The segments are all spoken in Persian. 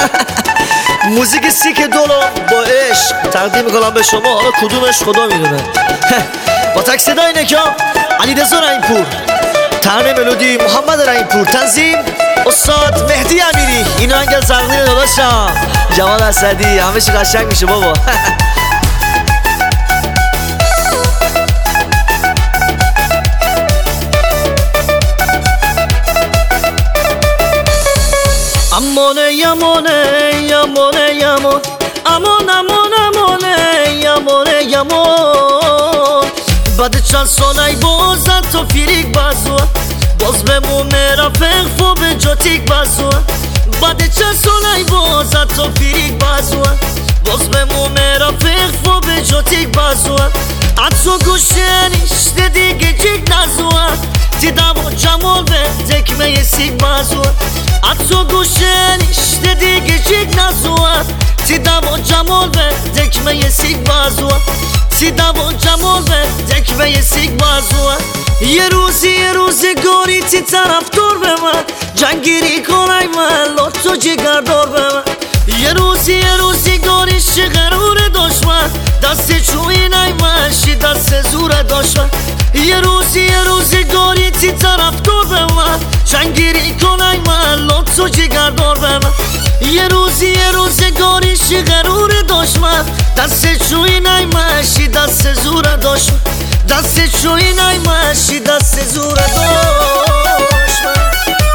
موزیک سیک دولار با عشق تقدیم میکنم به شما. حالا کدومش خدا میدونه. با تک صدای نکام علیرضا رحیمپور، ترانه ملودی محمد رحیمپور، تنظیم استاد مهدی امیری. اینو انگل تقدیم داداشم جواد اسدی. همه چی قشنگ میشه بابا. امونه یمونه یمونه یمون، امان امان امونه یمونه یمون. بعد چند سالای بازد تو فیریک بازوه، باز بمونه رفیق فو به جاتیک بازوه. بعد چند سالای بازد تو فیریک بازوه، باز بمونه رفیق فو به جاتیک بازوه. عطو گوشنیش دیگه جیک نزوه، دیدم و جمال به دکمه سیک بازوه. عطو گوشنیش دیگه جیک نزوه، دیدم و جمال به دکمه سیک بازوه. دیدم و جمال به دکمه سیک بازوه. یه روزی گاری تی طرف دور به من، جنگیری کنای من لطو جگر دار به من. یه روزی گاری شغرور دشمن، دست چوی نای من شی دست زور دشمن. یه روزی گاری تی طرف دور به من، جنگیری کنای من لطو جگر دار به من. یه روزی گاری شغرور دشمن، دست چوی نای من شی دست زور دشمن. دست چوی نای من شی دست زور دشمن.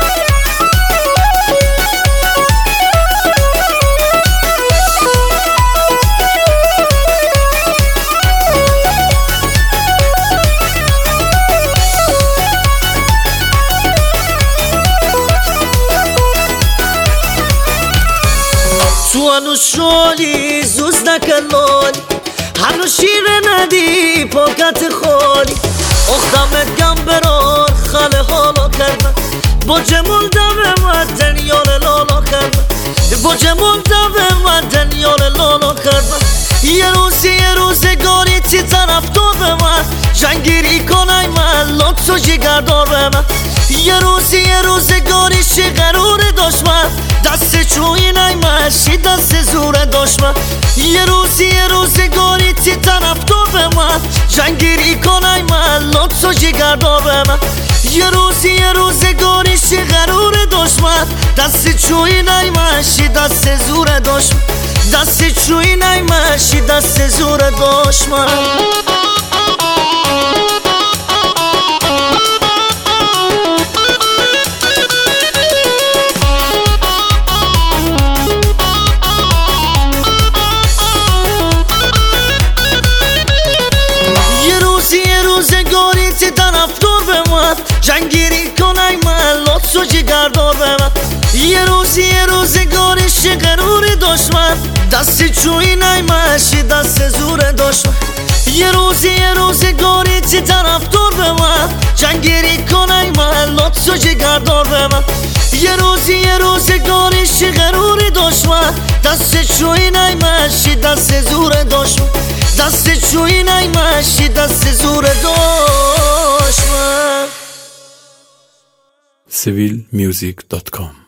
تو هنوز شالی زوز نکلالی، هنوز شیره ندی پاکت خالی. اختمت گم برار خاله حالا کردن، با جمال دم من دنیال لالا کردن. با جمال دم من دنیال لالا کردن. یه روزی گاری تی طرف دار به من، جنگیری کنای من لطو جگر دار به من. یه روزی گاری شغرور دشمن، دست چوی نای من شی دست زور دشمن. یه روزی گاری تی طرف دار به من، جنگیری کنای من لطو جگر دار به من. یه روزی گاری شغرور دشمن، دست چوی نای من شی دست زور دشمن. دست چوی نای من شی دست زور دشمن. روزگاری تی طرف دار به من، جنگیری کنای من لطو جگر دار به من. یه روزگاری شغرور دشمن، دست چوی نای من شی دست زور دشمن. یه روزگاری تی طرف دار به من، جنگیری کنای من لطو جگر دار به من. یه روزگاری شغرور دشمن، دست چوی نای من شی دست زور دشمن. دست چوی نای من شی دست زور دشمن. civilmusic.com